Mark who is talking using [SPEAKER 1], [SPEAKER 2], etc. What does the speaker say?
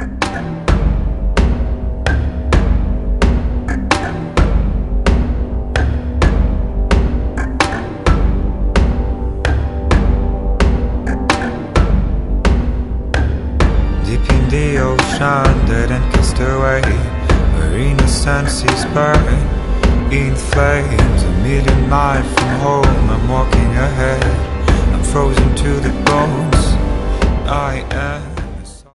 [SPEAKER 1] The ocean, dead and cast away, where innocence burn in flames. 1,000,000 miles from home, I'm walking ahead, I'm frozen to the bones. I am